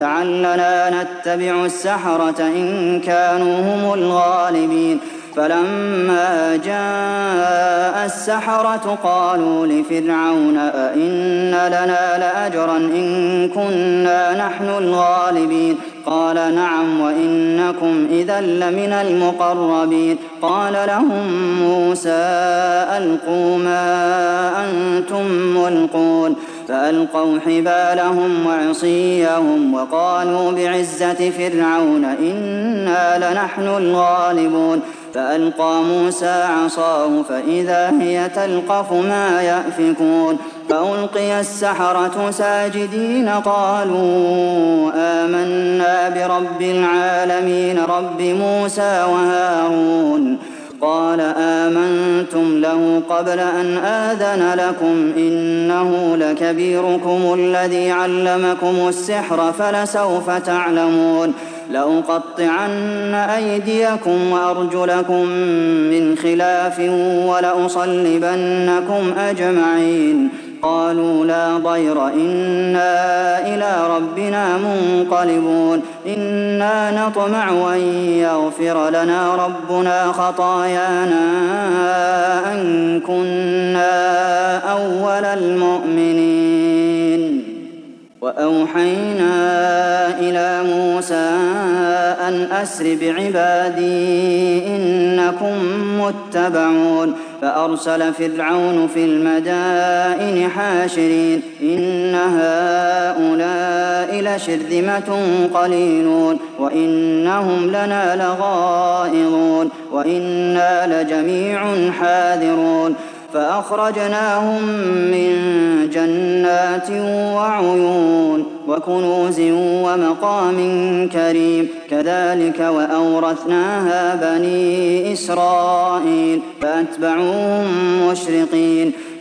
لعلنا نتبع السحرة إن كانوا هم الغالبين فلما جاء السحرة قالوا لفرعون أئن لنا لأجرا إن كنا نحن الغالبين قال نعم وإنكم إذا لمن المقربين قال لهم موسى ألقوا ما أنتم ملقون فألقوا حبالهم وعصيهم وقالوا بعزة فرعون إنا لنحن الغالبون فألقى موسى عصاه فإذا هي تلقف ما يأفكون فألقي السحرة ساجدين قالوا آمنا برب العالمين رب موسى وهارون قال آمنتم له قبل أن آذن لكم إنه لكبيركم الذي علمكم السحر فلسوف تعلمون لأقطعن أيديكم وأرجلكم من خلاف ولأصلبنكم أجمعين قالوا لا ضير إنا إلى ربنا منقلبون إنا نطمع أن يغفر لنا ربنا خطايانا أن كنا أول المؤمنين وأوحينا إلى موسى أن أسر بعبادي إنكم متبعون فأرسل فرعون في المدائن حاشرين إن هؤلاء لشرذمة قليلون وإنهم لنا لغائظون وإنا لجميع حاذرون فأخرجناهم من جنات وعيون وكنوز ومقام كريم كذلك وأورثناها بني إسرائيل فأتبعوهم مشرقين